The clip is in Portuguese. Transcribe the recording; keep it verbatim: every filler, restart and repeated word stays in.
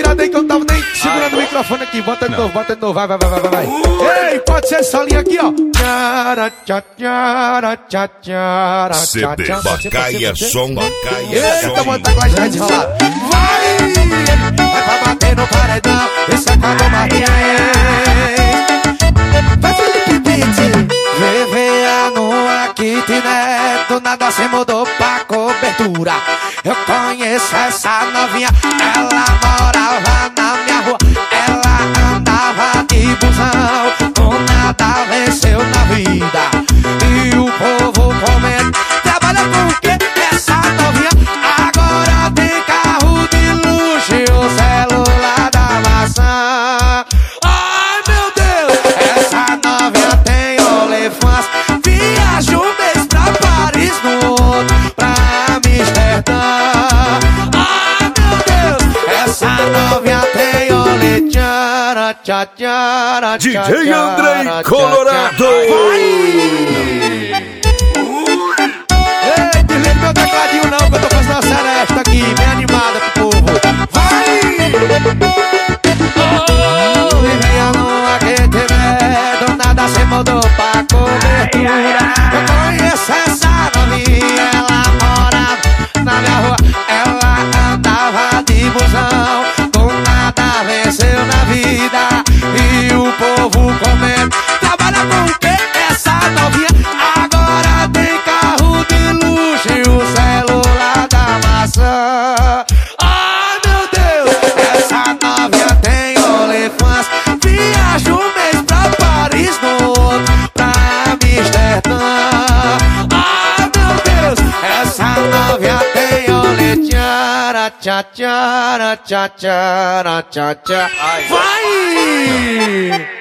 virada aí que eu tava nem segurando o microfone aqui. Bota de novo, bota de novo, vai, vai, vai, vai, vai. Ei, pode ser essa linha aqui, ó. C D Bacaia Som, Bacaia Som. Eita, bota a classe de rolar. Vai! Vai pra bater no paredão, esse é Cadu Martins. Vai, Felipe Beat. Vivia numa kitnet, do nada se mudou pra cobertura. Eu conheço essa novinha, ela morava na minha rua. Ela andava de busão, com nada venceu na vida. E o povo comenta, trabalha com o quê? Essa novinha agora tem carro de luxo e o celular da maçã. Ai meu Deus, essa novinha tem OnlyFans. Viaja um mês pra Paris, no outro pra Amsterdã. Ai meu Deus, essa novinha tem OnlyFans. Tchá, tchá, D J Andrei Colorado. Ei, desliga meu tecladinho não, que eu tô fazendo uma seresta aqui, bem animada pro povo. Vai! Oh, vivia numa kitnet, do nada se mudou pra cobertura. Eu conheço essa novinha, ela morava na minha rua. Ela andava de busão, com nada venceu na vida. E o povo comenta, trabalha com o quê? Essa novinha agora tem carro de luxo e o celular da maçã. Ai meu Deus, essa novinha tem OnlyFans. Viaja um mês pra Paris, no outro pra Amsterdã. Ai meu Deus, essa novinha tem OnlyFans. Tchá, tchá, tchá, tchá, tchá, tchá. Vai!